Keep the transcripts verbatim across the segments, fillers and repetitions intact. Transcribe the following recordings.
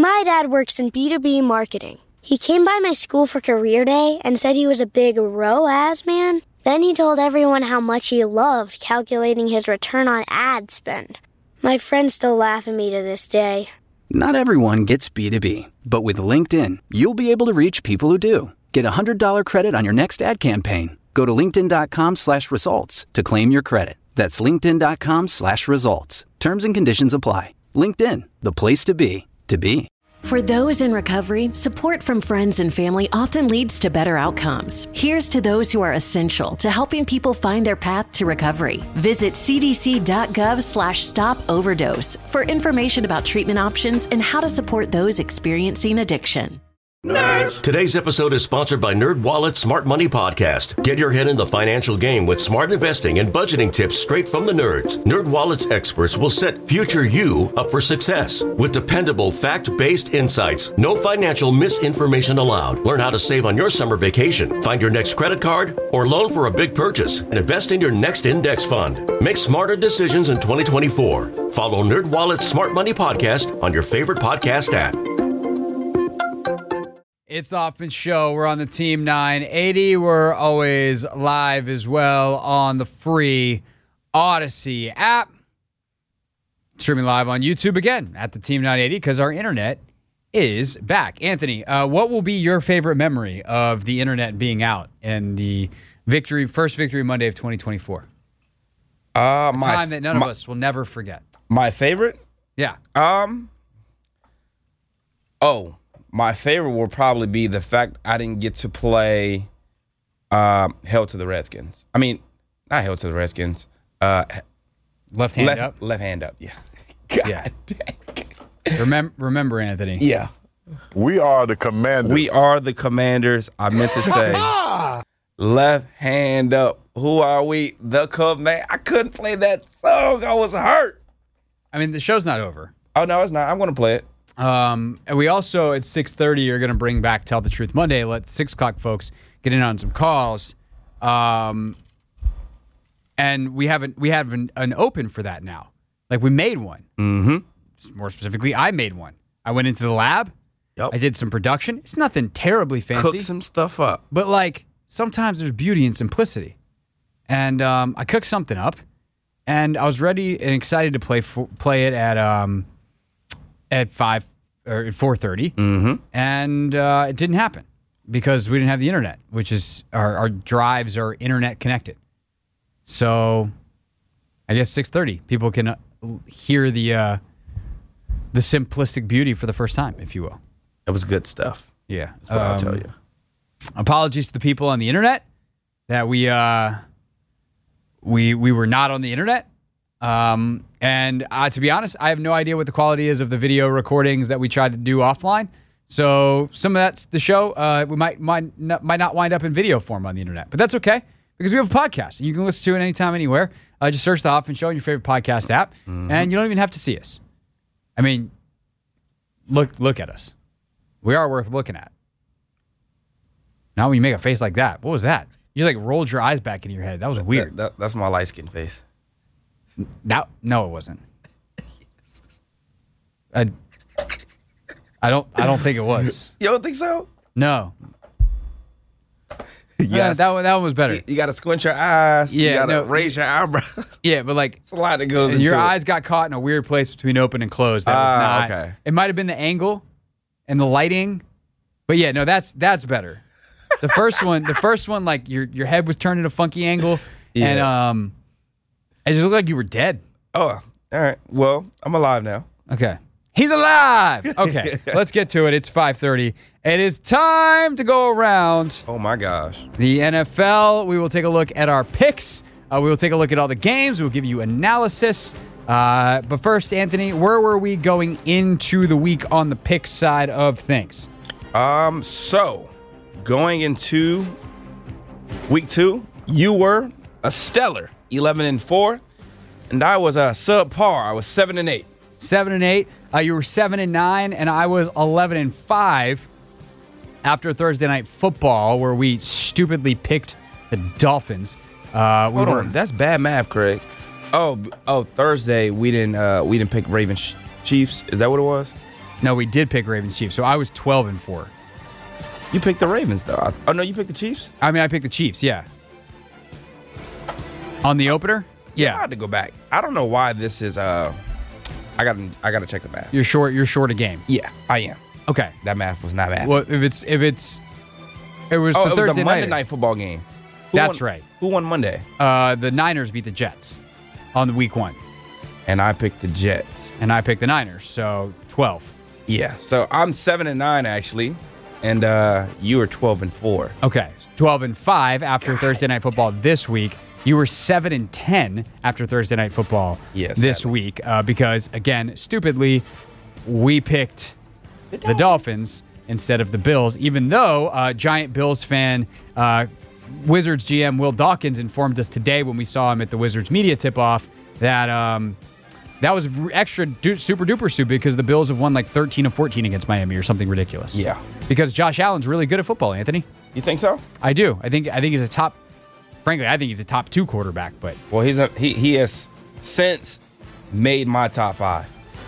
My dad works in B two B marketing. He came by my school for career day and said he was a big R O A S man. Then he told everyone how much he loved calculating his return on ad spend. My friends still laugh at me to this day. Not everyone gets B two B, but with LinkedIn, you'll be able to reach people who do. Get a one hundred dollars credit on your next ad campaign. Go to linkedin.com slash results to claim your credit. That's linkedin.com slash results. Terms and conditions apply. LinkedIn, the place to be, to be. For those in recovery, support from friends and family often leads to better outcomes. Here's to those who are essential to helping people find their path to recovery. Visit cdc.gov slash stop overdose for information about treatment options and how to support those experiencing addiction. Nerds! Today's episode is sponsored by NerdWallet's Smart Money Podcast. Get your head in the financial game with smart investing and budgeting tips straight from the nerds. NerdWallet's experts will set future you up for success with dependable, fact-based insights. No financial misinformation allowed. Learn how to save on your summer vacation, find your next credit card, or loan for a big purchase, and invest in your next index fund. Make smarter decisions in twenty twenty-four. Follow NerdWallet's Smart Money Podcast on your favorite podcast app. It's the Hoffman Show. We're on the Team nine eighty. We're always live as well on the free Odyssey app. Streaming live on YouTube again at the Team nine eighty because our internet is back. Anthony, uh, what will be your favorite memory of the internet being out and the victory, first victory Monday of twenty twenty-four? Uh, A my, time that none my, of us will never forget. My favorite? Yeah. Um. Oh. My favorite will probably be the fact I didn't get to play um, Hell to the Redskins. I mean, not Hell to the Redskins. Uh, left hand left, up? Left hand up, yeah. God Yeah. dang. Remember, remember, Anthony. Yeah. We are the Commanders. We are the Commanders. I meant to say left hand up. Who are we? The Command. I couldn't play that song. I was hurt. I mean, the show's not over. Oh, no, it's not. I'm going to play it. Um, and we also, at six thirty, are going to bring back Tell the Truth Monday. Let six o'clock folks get in on some calls. Um, and we have, an, we have an, an open for that now. Like, we made one. Mm-hmm. More specifically, I made one. I went into the lab. Yep. I did some production. It's nothing terribly fancy. Cook some stuff up. But, like, sometimes there's beauty in simplicity. And um, I cooked something up. And I was ready and excited to play for, play it at... Um, at five or at four thirty, mm-hmm. and uh, it didn't happen because we didn't have the internet, which is our, our drives are internet connected. So I guess six thirty, people can uh, hear the uh, the simplistic beauty for the first time, if you will. It was good stuff. Yeah, that's what um, I'll tell you. Apologies to the people on the internet that we uh, we we were not on the internet. Um, and uh, to be honest, I have no idea what the quality is of the video recordings that we tried to do offline. So some of that's the show. Uh, we might might not, might not wind up in video form on the internet, but that's okay because we have a podcast and you can listen to it anytime, anywhere. Uh, just search the Hoffman Show in your favorite podcast app, mm-hmm. and you don't even have to see us. I mean, look look at us. We are worth looking at. Now when you make a face like that, what was that? You like rolled your eyes back into your head. That was weird. That, that, that's my light skin face. That, no, it wasn't. I, I don't. I don't think it was. You don't think so? No. Yeah, uh, that one. That one was better. You, you got to squint your eyes. Yeah, you got to no, raise your eyebrows. Yeah, but like it's a lot that goes into your it. eyes got caught in a weird place between open and closed. That was uh, not. Okay. It might have been the angle and the lighting, but yeah, no, that's that's better. The first one, the first one, like your your head was turned at a funky angle, yeah. and um, it just looked like you were dead. Oh, all right. Well, I'm alive now. Okay. He's alive. Okay, let's get to it. It's five thirty. It is time to go around. Oh, my gosh. The N F L. We will take a look at our picks. Uh, we will take a look at all the games. We'll give you analysis. Uh, but first, Anthony, where were we going into the week on the pick side of things? Um. So, going into week two, you were a stellar eleven and four, and I was a subpar. I was seven and eight. Seven and eight. Uh, you were seven and nine, and I was eleven and five. After Thursday Night Football, where we stupidly picked the Dolphins. Uh, we Hold were, on, that's bad math, Craig. Oh, oh, Thursday we didn't uh, we didn't pick Ravens Chiefs. Is that what it was? No, we did pick Ravens Chiefs. So I was twelve and four. You picked the Ravens, though. I, oh, no, you picked the Chiefs? I mean, I picked the Chiefs, yeah. On the opener? Yeah. I had to go back. I don't know why this is. Uh, I got I got to check the math. You're short. You're short a game. Yeah, I am. Okay. That math was not math. Well, if it's if it's it was oh, the it Thursday was the Monday night. night football game. Who That's won, right. Who won Monday? Uh, the Niners beat the Jets on the week one, and I picked the Jets, and I picked the Niners. So twelve. Yeah. So I'm seven and nine actually, and uh, you were twelve and four. Okay, twelve and five after God. Thursday night football this week. You were seven and ten after Thursday night football yes, this sadly. week uh, because, again, stupidly, we picked the Dolphins. the Dolphins instead of the Bills, even though uh, Giant Bills fan uh, Wizards G M Will Dawkins informed us today when we saw him at the Wizards media tip-off that um, that was extra du- super duper stupid because the Bills have won like thirteen of fourteen against Miami or something ridiculous. Yeah. Because Josh Allen's really good at football, Anthony. You think so? I do. I think I think he's a top Frankly, I think he's a top two quarterback, but well, he's a, he he has since made my top five.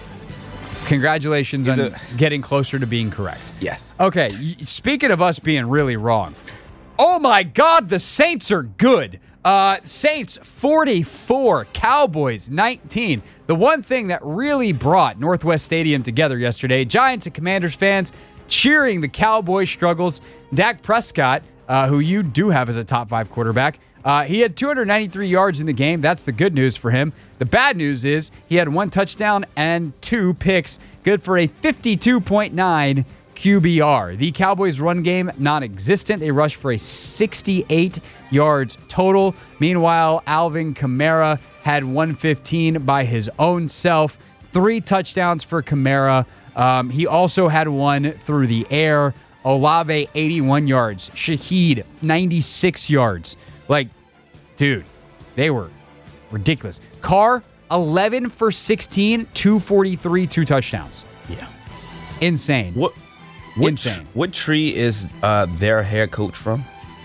Congratulations he's on a, getting closer to being correct. Yes. Okay. Speaking of us being really wrong, oh my God, the Saints are good. Uh, Saints forty-four, Cowboys nineteen. The one thing that really brought Northwest Stadium together yesterday, Giants and Commanders fans cheering the Cowboys' struggles. Dak Prescott, uh, who you do have as a top five quarterback. Uh, he had two hundred ninety-three yards in the game. That's the good news for him. The bad news is he had one touchdown and two picks, good for a fifty-two point nine Q B R. The Cowboys' run game, non-existent. They rushed for a sixty-eight yards total. Meanwhile, Alvin Kamara had one fifteen by his own self. Three touchdowns for Kamara. Um, he also had one through the air. Olave, eighty-one yards. Shaheed, ninety-six yards. Like, dude, they were ridiculous. Carr, eleven for sixteen, two forty-three, two touchdowns. Yeah. Insane. What? What Insane. Tr- what tree is uh, their head coach from?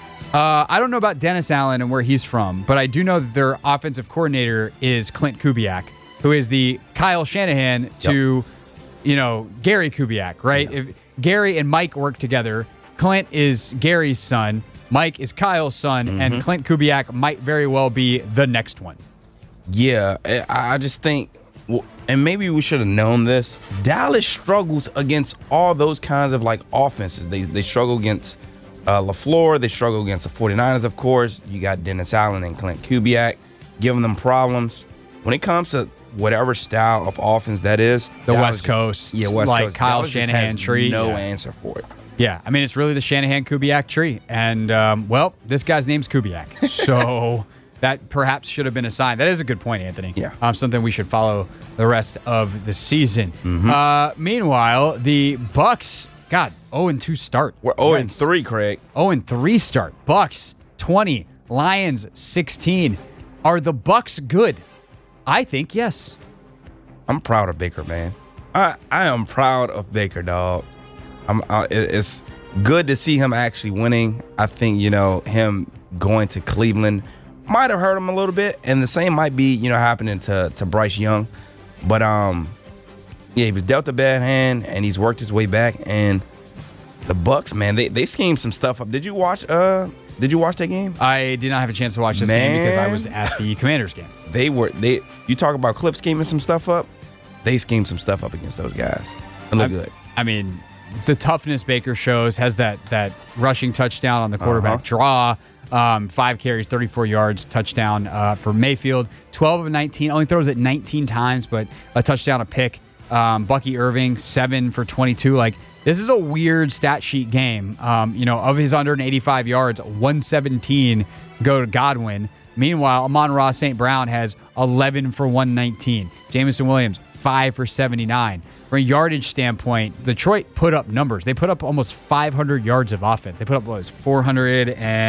Uh, I don't know about Dennis Allen and where he's from, but I do know that their offensive coordinator is Clint Kubiak, who is the Kyle Shanahan to, yep. you know, Gary Kubiak, right? Yeah. If Gary and Mike work together, Clint is Gary's son, Mike is Kyle's son, mm-hmm. and Clint Kubiak might very well be the next one. Yeah, I just think, and maybe we should have known this, Dallas struggles against all those kinds of, like, offenses. They they struggle against uh, LaFleur. They struggle against the forty-niners, of course. You got Dennis Allen and Clint Kubiak giving them problems. When it comes to whatever style of offense that is. The Dallas, West Coast. Yeah, West like Coast. Kyle Dallas Shanahan just has tree. no yeah. answer for it. Yeah, I mean, it's really the Shanahan-Kubiak tree. And, um, well, this guy's name's Kubiak. So that perhaps should have been a sign. That is a good point, Anthony. Yeah. Um, something we should follow the rest of the season. Mm-hmm. Uh, meanwhile, the Bucks, God, oh and two start. We're oh and three, Craig. oh and three start. Bucks, twenty. Lions, sixteen. Are the Bucks good? I think yes. I'm proud of Baker, man. I I am proud of Baker, dog. I'm. Uh, it's good to see him actually winning. I think, you know, him going to Cleveland might have hurt him a little bit, and the same might be, you know, happening to to Bryce Young. But um, yeah, he was dealt a bad hand, and he's worked his way back. And the Bucks, man, they they schemed some stuff up. Did you watch? Uh, did you watch that game? I did not have a chance to watch this man, game because I was at the Commanders game. They were they. You talk about Cliff scheming some stuff up. They schemed some stuff up against those guys. It looked good. I mean, the toughness Baker shows, has that that rushing touchdown on the quarterback uh-huh. draw. Um, five carries, thirty-four yards, touchdown uh, for Mayfield. twelve of nineteen, only throws it nineteen times, but a touchdown, a pick. Um, Bucky Irving, seven for twenty-two. Like, this is a weird stat sheet game. Um, you know, of his one hundred eighty-five yards, one seventeen go to Godwin. Meanwhile, Amon-Ra Saint Brown has eleven for one nineteen. Jameson Williams, five for seventy-nine. From a yardage standpoint, Detroit put up numbers. They put up almost five hundred yards of offense. They put up, what was four hundred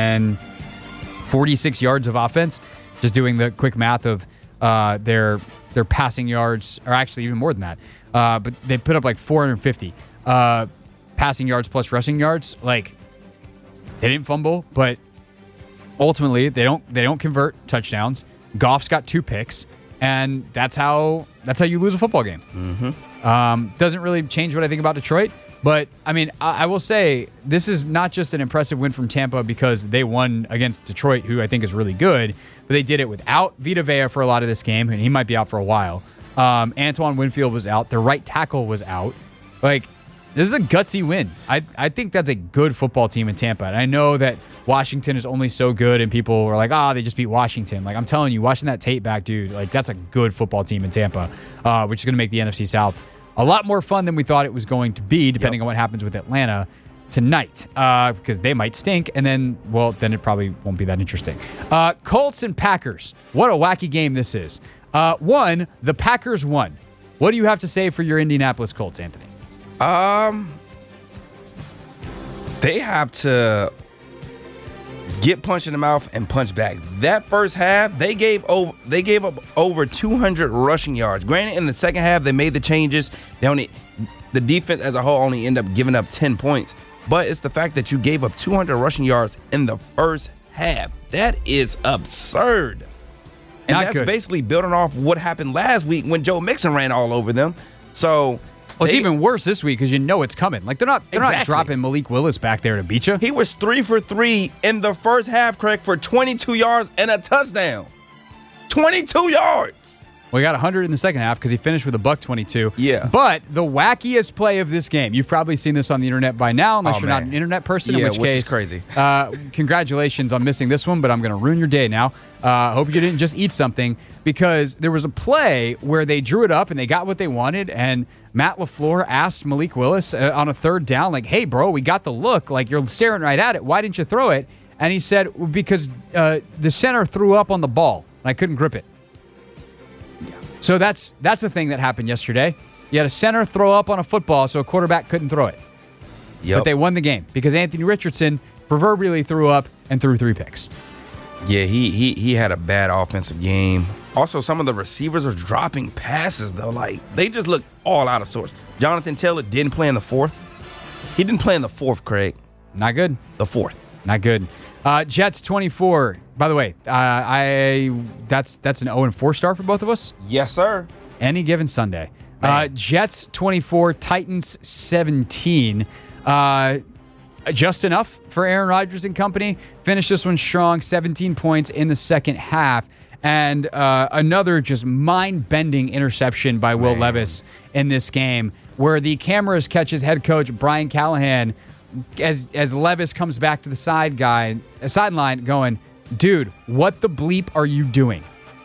forty-six yards of offense. Just doing the quick math of uh, their their passing yards, or actually even more than that. Uh, but they put up like four hundred fifty uh, passing yards plus rushing yards. Like, they didn't fumble, but ultimately they don't they don't convert touchdowns. Goff's got two picks. And that's how that's how you lose a football game. Mm-hmm. Um, doesn't really change what I think about Detroit. But, I mean, I, I will say this is not just an impressive win from Tampa because they won against Detroit, who I think is really good, but they did it without Vita Vea for a lot of this game, and he might be out for a while. Um, Antoine Winfield was out. Their right tackle was out. Like, this is a gutsy win. I, I think that's a good football team in Tampa. And I know that Washington is only so good, and people are like, ah, oh, they just beat Washington. Like, I'm telling you, watching that tape back, dude, like, that's a good football team in Tampa, uh, which is going to make the N F C South a lot more fun than we thought it was going to be, depending yep. on what happens with Atlanta tonight, uh, because they might stink, and then, well, then it probably won't be that interesting. Uh, Colts and Packers. What a wacky game this is. Uh, one, the Packers won. What do you have to say for your Indianapolis Colts, Anthony? Um, they have to get punched in the mouth and punch back. That first half, they gave over they gave up over two hundred rushing yards. Granted, in the second half, they made the changes. They only the defense as a whole only ended up giving up ten points. But it's the fact that you gave up two hundred rushing yards in the first half. That is absurd. And Not that's good. basically building off what happened last week when Joe Mixon ran all over them. So well, it's they, even worse this week because you know it's coming. Like they're not they're exactly. not dropping Malik Willis back there to beat you. He was three for three in the first half, Craig, for twenty-two yards and a touchdown. twenty-two yards. Well, he got one hundred in the second half because he finished with a buck twenty-two. Yeah. But the wackiest play of this game, you've probably seen this on the internet by now, unless oh, you're man. not an internet person, yeah, in which, which case, is crazy. uh, congratulations on missing this one, but I'm going to ruin your day now. I uh, hope you didn't just eat something, because there was a play where they drew it up and they got what they wanted, and Matt LaFleur asked Malik Willis uh, on a third down, like, hey, bro, we got the look. Like, you're staring right at it. Why didn't you throw it? And he said, because uh, the center threw up on the ball, and I couldn't grip it. So that's that's a thing that happened yesterday. You had a center throw up on a football, so a quarterback couldn't throw it. Yep. But they won the game because Anthony Richardson proverbially threw up and threw three picks. Yeah, he he he had a bad offensive game. Also, some of the receivers are dropping passes, though. Like, they just look all out of sorts. Jonathan Taylor didn't play in the fourth. He didn't play in the fourth, Craig. Not good. The fourth. Not good. Uh, Jets twenty-four. By the way, uh, I that's that's an oh and four start for both of us. Yes, sir. Any given Sunday. Uh, Jets twenty-four, Titans seventeen. Uh, just enough for Aaron Rodgers and company. Finished this one strong, seventeen points in the second half. And uh, another just mind-bending interception by Will Man. Levis in this game, where the cameras catches head coach Brian Callahan as as Levis comes back to the side guy, a sideline, going, dude, what the bleep are you doing?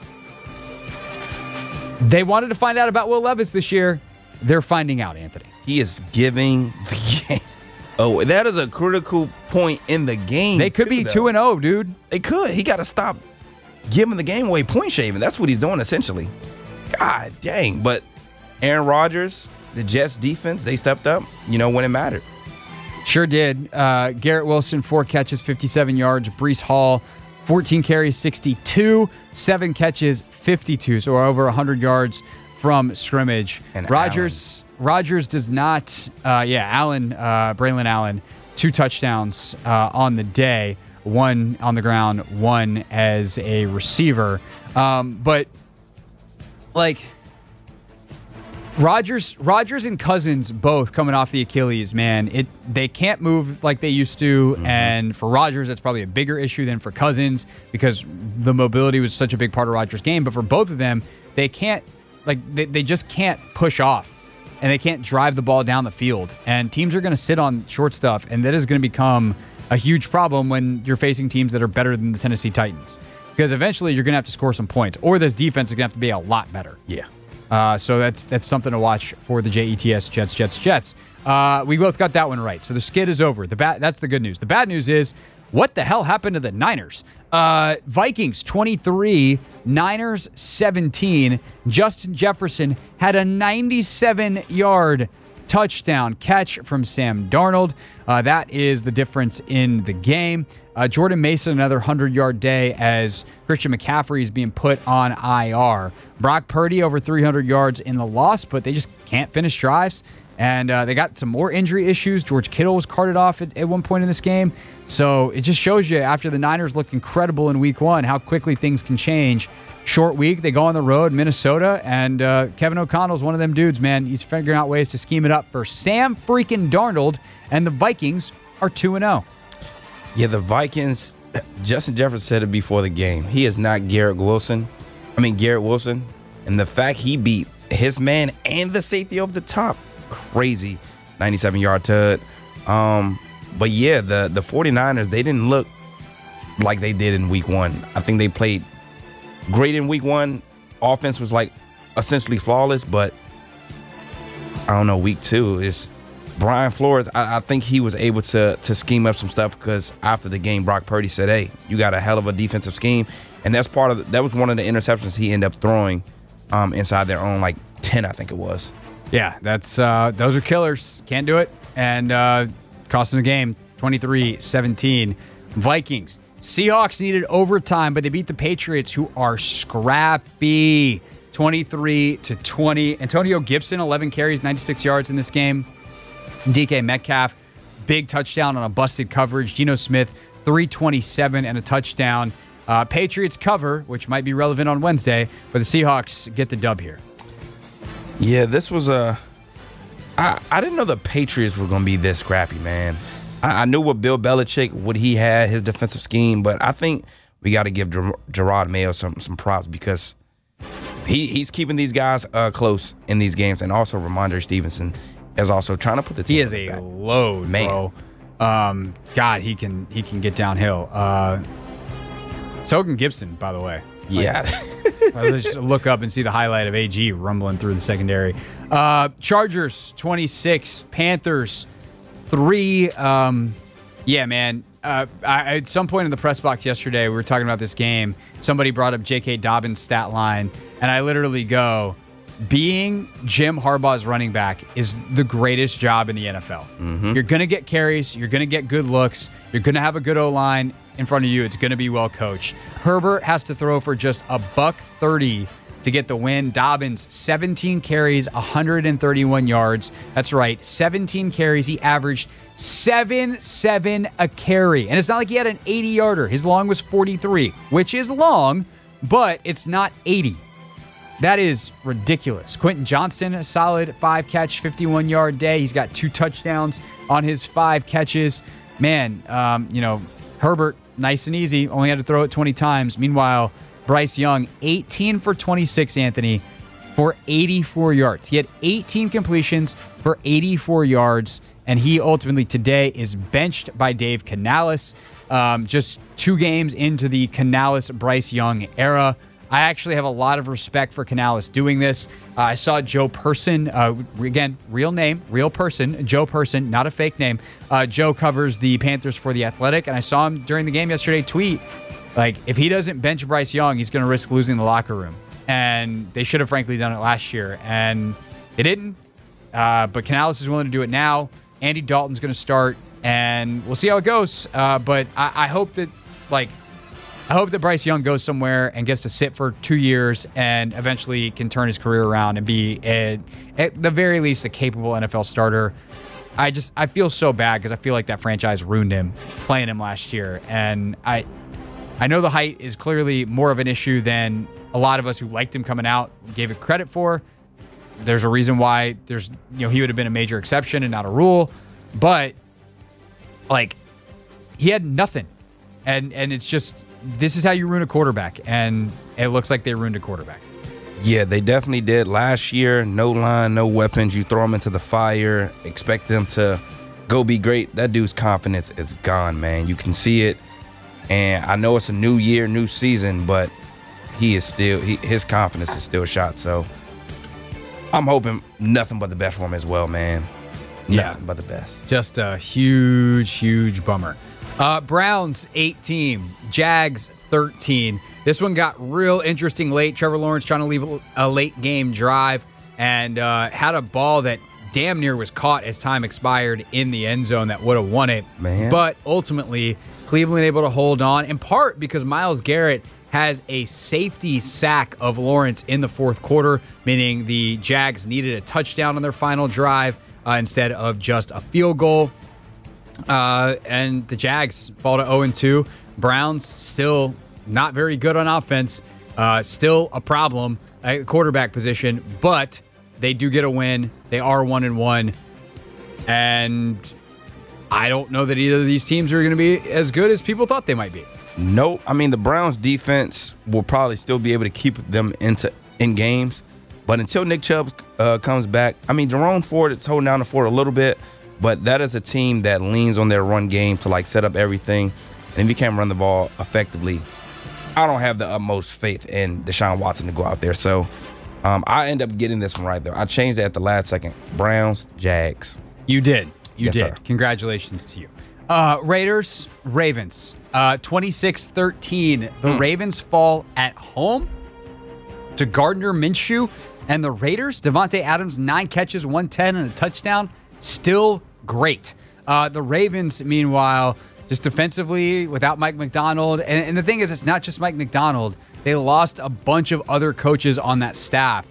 They wanted to find out about Will Levis this year. They're finding out, Anthony. He is giving the game. Oh, that is a critical point in the game. They could be two and oh, dude. They could. He got to stop giving the game away, point shaving. That's what he's doing, essentially. God dang. But Aaron Rodgers, the Jets defense, they stepped up, you know, when it mattered. Sure did. Uh, Garrett Wilson, four catches, fifty-seven yards. Breece Hall, fourteen carries, sixty-two. Seven catches, fifty-two. So we're over one hundred yards from scrimmage. And Rodgers Rodgers does not, uh, yeah, Allen, uh, Braylon Allen, two touchdowns uh, on the day. One on the ground, one as a receiver. Um, but, like... Rodgers, Rodgers and Cousins both coming off the Achilles, man. It they can't move like they used to, mm-hmm. and for Rodgers, that's probably a bigger issue than for Cousins because the mobility was such a big part of Rodgers' game. But for both of them, they can't like they, they just can't push off, and they can't drive the ball down the field. And teams are going to sit on short stuff, and that is going to become a huge problem when you're facing teams that are better than the Tennessee Titans, because eventually you're going to have to score some points, or this defense is going to have to be a lot better. Yeah. Uh, so that's that's something to watch for the J E T S Jets, Jets, Jets. Uh, we both got that one right. So the skid is over. The bad that's the good news. The bad news is, what the hell happened to the Niners? Uh, Vikings twenty-three, Niners seventeen. Justin Jefferson had a ninety-seven yard touchdown catch from Sam Darnold. Uh, that is the difference in the game. Uh, Jordan Mason, another one hundred yard day as Christian McCaffrey is being put on I R. Brock Purdy over three hundred yards in the loss, but they just can't finish drives. And uh, they got some more injury issues. George Kittle was carted off at, at one point in this game. So it just shows you, after the Niners look incredible in week one, how quickly things can change. Short week, they go on the road, Minnesota, and uh, Kevin O'Connell's one of them dudes, man. He's figuring out ways to scheme it up for Sam freaking Darnold, and the Vikings are two and oh. Yeah, the Vikings, Justin Jefferson said it before the game. He is not Garrett Wilson. I mean, Garrett Wilson. And the fact he beat his man and the safety over the top, crazy ninety-seven-yard tud. Um, but, yeah, the, the 49ers, they didn't look like they did in week one. I think they played great in week one. Offense was, like, essentially flawless. But, I don't know, week two is Brian Flores. I, I think he was able to, to scheme up some stuff because after the game, Brock Purdy said, hey, you got a hell of a defensive scheme. And that's part of the, that was one of the interceptions he ended up throwing um, inside their own, like, ten, I think it was. Yeah, that's uh, those are killers. Can't do it. And uh, cost them the game, twenty-three seventeen. Vikings. Seahawks needed overtime, but they beat the Patriots, who are scrappy, twenty-three to twenty. Antonio Gibson, eleven carries, ninety-six yards in this game. D K Metcalf, big touchdown on a busted coverage. Geno Smith, three twenty-seven and a touchdown. Uh, Patriots cover, which might be relevant on Wednesday, but the Seahawks get the dub here. Yeah, this was a. I, I didn't know the Patriots were going to be this scrappy, man. I, I knew what Bill Belichick, what he had, his defensive scheme, but I think we got to give Ger- Gerard Mayo some some props because he he's keeping these guys uh, close in these games, and also Ramondre Stevenson is also trying to put the team. He is a back. load, man. Bro. Um, God, he can he can get downhill. Uh, so can Gibson, by the way. Yeah. Like, let's just look up and see the highlight of A G rumbling through the secondary. Uh, Chargers, twenty-six. Panthers, three. Um, yeah, man. Uh, I, at some point in the press box yesterday, we were talking about this game. Somebody brought up J K. Dobbins' stat line, and I literally go, being Jim Harbaugh's running back is the greatest job in the N F L. Mm-hmm. You're going to get carries. You're going to get good looks. You're going to have a good O-line in front of you. It's going to be well coached. Herbert has to throw for just a buck thirty to get the win. Dobbins, seventeen carries, one hundred thirty-one yards. That's right, seventeen carries. He averaged seven seven a carry. And it's not like he had an eighty-yarder. His long was forty-three, which is long, but it's not eighty. That is ridiculous. Quentin Johnston, a solid five-catch, fifty-one-yard day. He's got two touchdowns on his five catches. Man, um, you know, Herbert, nice and easy. Only had to throw it twenty times. Meanwhile, Bryce Young, eighteen for twenty-six, Anthony, for eighty-four yards. He had eighteen completions for eighty-four yards, and he ultimately today is benched by Dave Canales. Um, just two games into the Canales-Bryce Young era. I actually have a lot of respect for Canales doing this. Uh, I saw Joe Person, uh, again, real name, real person, Joe Person, not a fake name. Uh, Joe covers the Panthers for The Athletic, and I saw him during the game yesterday tweet, like, if he doesn't bench Bryce Young, he's going to risk losing the locker room. And they should have, frankly, done it last year, and they didn't. Uh, but Canales is willing to do it now. Andy Dalton's going to start, and we'll see how it goes. Uh, but I, I hope that, like, I hope that Bryce Young goes somewhere and gets to sit for two years and eventually can turn his career around and be, a, at the very least, a capable N F L starter. I just I feel so bad because I feel like that franchise ruined him playing him last year. And I I know the height is clearly more of an issue than a lot of us who liked him coming out gave it credit for. There's a reason why there's you know he would have been a major exception and not a rule. But, like, he had nothing. And and it's just, this is how you ruin a quarterback, and it looks like they ruined a quarterback. Yeah, they definitely did. Last year, no line, no weapons. You throw him into the fire, expect him to go be great. That dude's confidence is gone, man. You can see it. And I know it's a new year, new season, but he is still, he, his confidence is still shot. So I'm hoping nothing but the best for him as well, man. Nothing yeah. but the best. Just a huge, huge bummer. Uh, Browns eighteen, Jags thirteen. This one got real interesting late. Trevor Lawrence trying to leave a late game drive and uh, had a ball that damn near was caught as time expired in the end zone that would have won it. Man. But ultimately, Cleveland able to hold on, in part because Myles Garrett has a safety sack of Lawrence in the fourth quarter, meaning the Jags needed a touchdown on their final drive. uh, instead of just a field goal. Uh, and the Jags fall to oh and two. Browns still not very good on offense. Uh, still a problem at the quarterback position, but they do get a win. They are one and one. And I don't know that either of these teams are going to be as good as people thought they might be. Nope. I mean, the Browns defense will probably still be able to keep them into in games. But until Nick Chubb uh, comes back, I mean, Jerome Ford is holding down the fort a little bit, but that is a team that leans on their run game to, like, set up everything. And if you can't run the ball effectively, I don't have the utmost faith in Deshaun Watson to go out there. So um, I end up getting this one right, though. I changed that at the last second. Browns, Jags. You did. You Yes, did. sir. Congratulations to you. Uh, Raiders, Ravens, uh, twenty-six thirteen. The Mm. Ravens fall at home to Gardner Minshew and the Raiders. Devontae Adams, nine catches, one ten, and a touchdown. Still great. Uh, the Ravens, meanwhile, just defensively without Mike McDonald. And, and the thing is, it's not just Mike McDonald. They lost a bunch of other coaches on that staff.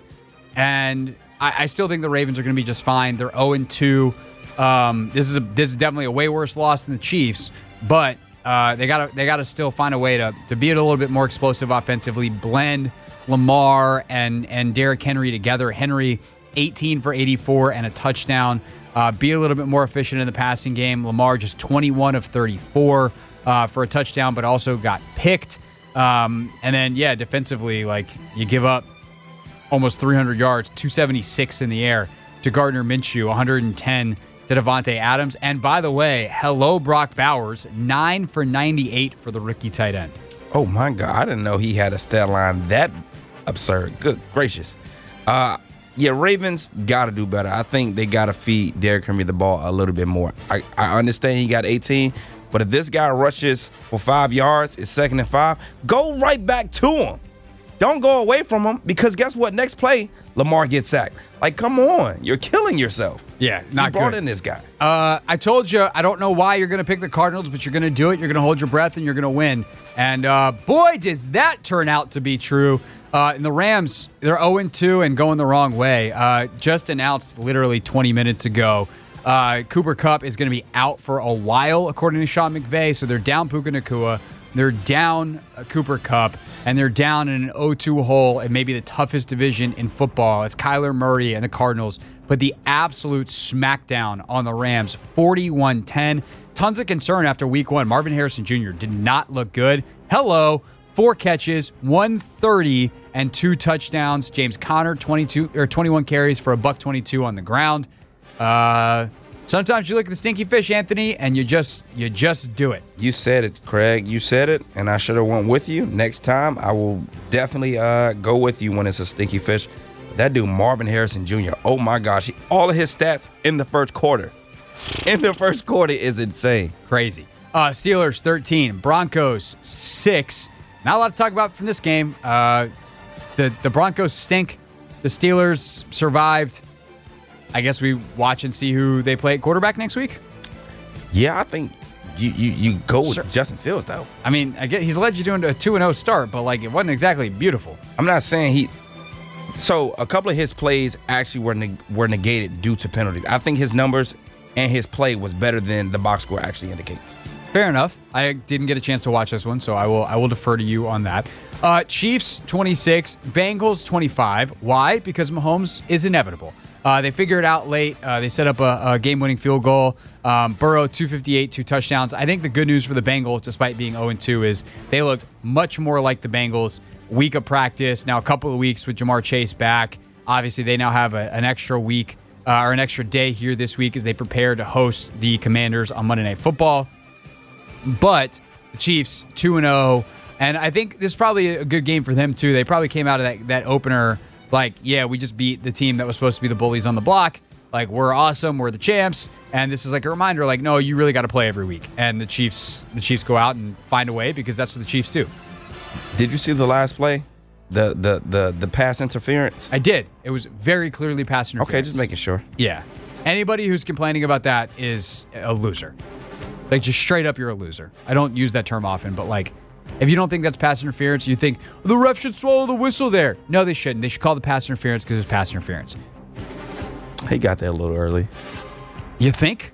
And I, I still think the Ravens are going to be just fine. They're oh and two. Um, this is a, this is definitely a way worse loss than the Chiefs, but uh, they gotta they gotta still find a way to to be a little bit more explosive offensively. Blend Lamar and and Derrick Henry together. Henry eighteen for eighty-four and a touchdown. Uh, be a little bit more efficient in the passing game. Lamar just twenty-one of thirty-four uh, for a touchdown, but also got picked. Um, and then yeah, defensively, like you give up almost three hundred yards, two seventy-six in the air to Gardner Minshew, one hundred ten. To Devontae Adams. And by the way, hello, Brock Bowers, nine for ninety-eight for the rookie tight end. Oh, my God. I didn't know he had a stat line that absurd. Good gracious. Uh, yeah, Ravens got to do better. I think they got to feed Derrick Henry the ball a little bit more. I, I understand he got eighteen, but if this guy rushes for five yards, it's second and five, go right back to him. Don't go away from him, because guess what? Next play, Lamar gets sacked. Like, come on. You're killing yourself. Yeah, not you brought good. in this guy. Uh, I told you, I don't know why you're going to pick the Cardinals, but you're going to do it. You're going to hold your breath, and you're going to win. And uh, boy, did that turn out to be true. Uh, and the Rams, they're oh and two and going the wrong way. Uh, just announced literally twenty minutes ago, uh, Cooper Kupp is going to be out for a while, according to Sean McVay. So they're down Puka Nacua. They're down uh, Cooper Kupp, and they're down in an oh two hole in maybe the toughest division in football. It's Kyler Murray and the Cardinals, but the absolute smackdown on the Rams, forty-one ten. Tons of concern after week one. Marvin Harrison Junior did not look good. Hello, four catches, one thirty, and two touchdowns. James Conner, twenty-two or twenty-one carries for a buck twenty-two on the ground. Uh... Sometimes you look at the stinky fish, Anthony, and you just you just do it. You said it, Craig. You said it, and I should have went with you. Next time, I will definitely uh, go with you when it's a stinky fish. That dude, Marvin Harrison Junior, oh my gosh. He, all of his stats in the first quarter. In the first quarter is insane. Crazy. Uh, Steelers, thirteen. Broncos, six. Not a lot to talk about from this game. Uh, the, the Broncos stink. The Steelers survived. I guess we watch and see who they play at quarterback next week. Yeah, I think you you, you go with Sure. Justin Fields, though. I mean, I get, he's led you to a two and oh start, but like it wasn't exactly beautiful. I'm not saying he – so a couple of his plays actually were neg- were negated due to penalties. I think his numbers and his play was better than the box score actually indicates. Fair enough. I didn't get a chance to watch this one, so I will I will defer to you on that. Uh, Chiefs, twenty-six. Bengals, twenty-five. Why? Because Mahomes is inevitable. Uh, they figured it out late. Uh, they set up a, a game-winning field goal. Um, Burrow, two fifty-eight, two touchdowns. I think the good news for the Bengals, despite being oh and two, is they looked much more like the Bengals. Week of practice, now a couple of weeks with Jamar Chase back. Obviously, they now have a, an extra week uh, or an extra day here this week as they prepare to host the Commanders on Monday Night Football. But the Chiefs, two and oh, and I think this is probably a good game for them, too. They probably came out of that, that opener like, yeah, we just beat the team that was supposed to be the bullies on the block. Like, we're awesome. We're the champs. And this is like a reminder, like, no, you really got to play every week. And the Chiefs the Chiefs go out and find a way because that's what the Chiefs do. Did you see the last play? The the the the pass interference? I did. It was very clearly pass interference. Okay, just making sure. Yeah. Anybody who's complaining about that is a loser. Like, just straight up, you're a loser. I don't use that term often, but like, if you don't think that's pass interference, you think the ref should swallow the whistle there. No, they shouldn't. They should call the pass interference because it's pass interference. He got there a little early. You think?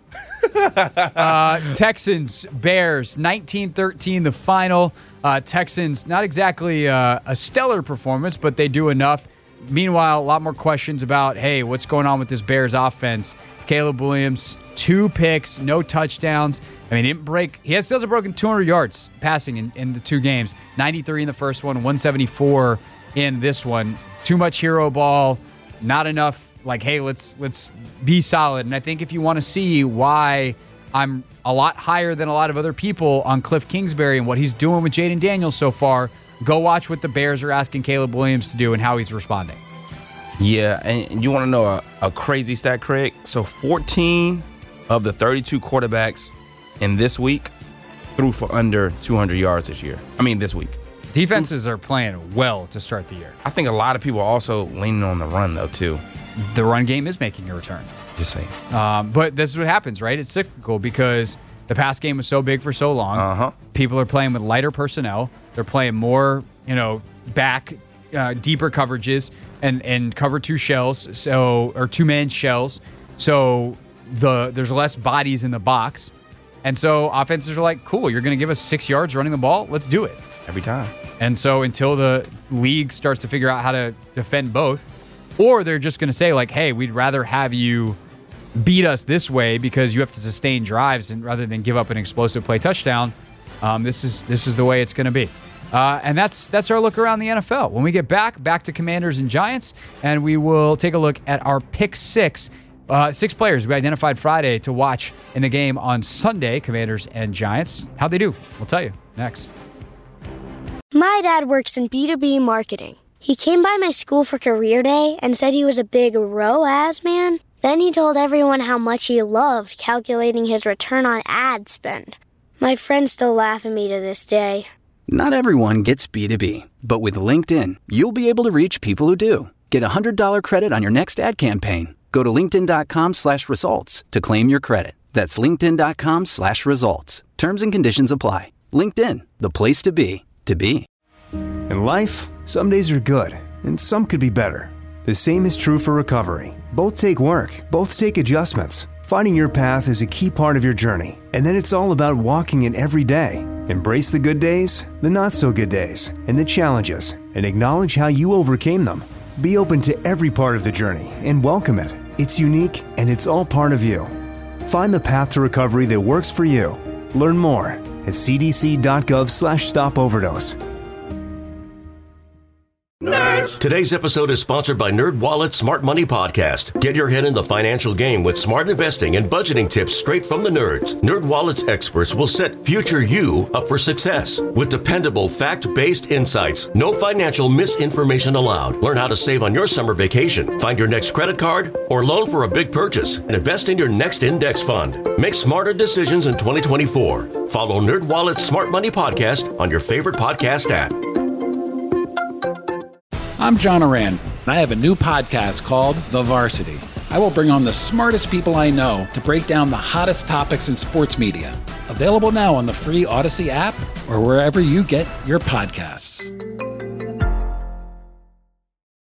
uh, Texans, Bears, nineteen thirteen, the final. Uh, Texans, not exactly uh, a stellar performance, but they do enough. Meanwhile, a lot more questions about, hey, what's going on with this Bears offense? Caleb Williams, two picks, no touchdowns. I mean, he didn't break. He has, still has broken two hundred yards passing in, in the two games. ninety-three in the first one, one seventy-four in this one. Too much hero ball, not enough. Like, hey, let's let's be solid. And I think if you want to see why I'm a lot higher than a lot of other people on Cliff Kingsbury and what he's doing with Jaden Daniels so far, go watch what the Bears are asking Caleb Williams to do and how he's responding. Yeah, and you want to know a, a crazy stat, Craig? So fourteen of the thirty-two quarterbacks in this week threw for under two hundred yards this year. I mean, this week. Defenses are playing well to start the year. I think a lot of people are also leaning on the run, though, too. The run game is making a return. Just saying. Um, but this is what happens, right? It's cyclical because the pass game was so big for so long. Uh-huh. People are playing with lighter personnel. They're playing more, you know, back, uh, deeper coverages and, and cover two shells, so or two-man shells. So the there's less bodies in the box. And so offenses are like, cool, you're going to give us six yards running the ball? Let's do it. Every time. And so until the league starts to figure out how to defend both, or they're just going to say, like, hey, we'd rather have you beat us this way because you have to sustain drives and rather than give up an explosive play touchdown, um, this is this is the way it's going to be. Uh, and that's that's our look around the N F L. When we get back, back to Commanders and Giants, and we will take a look at our pick six. Uh, six players we identified Friday to watch in the game on Sunday, Commanders and Giants. How'd they do? We'll tell you next. My dad works in B two B marketing. He came by my school for career day and said he was a big R O A S man. Then he told everyone how much he loved calculating his return on ad spend. My friends still laugh at me to this day. Not everyone gets B two B, but with LinkedIn, you'll be able to reach people who do. Get a one hundred dollars credit on your next ad campaign. Go to linkedin.com slash results to claim your credit. That's linkedin.com slash results. Terms and conditions apply. LinkedIn, the place to be, to be. In life, some days are good, and some could be better. The same is true for recovery. Both take work, both take adjustments. Finding your path is a key part of your journey, and then it's all about walking it every day. Embrace the good days, the not-so-good days, and the challenges, and acknowledge how you overcame them. Be open to every part of the journey and welcome it. It's unique, and it's all part of you. Find the path to recovery that works for you. Learn more at cdc.gov slash stop overdose. Nerds. Today's episode is sponsored by NerdWallet's Smart Money Podcast. Get your head in the financial game with smart investing and budgeting tips straight from the nerds. NerdWallet's experts will set future you up for success with dependable, fact-based insights. No financial misinformation allowed. Learn how to save on your summer vacation, find your next credit card, or loan for a big purchase, and invest in your next index fund. Make smarter decisions in twenty twenty-four. Follow NerdWallet's Smart Money Podcast on your favorite podcast app. I'm John Oran, and I have a new podcast called The Varsity. I will bring on the smartest people I know to break down the hottest topics in sports media. Available now on the free Odyssey app or wherever you get your podcasts.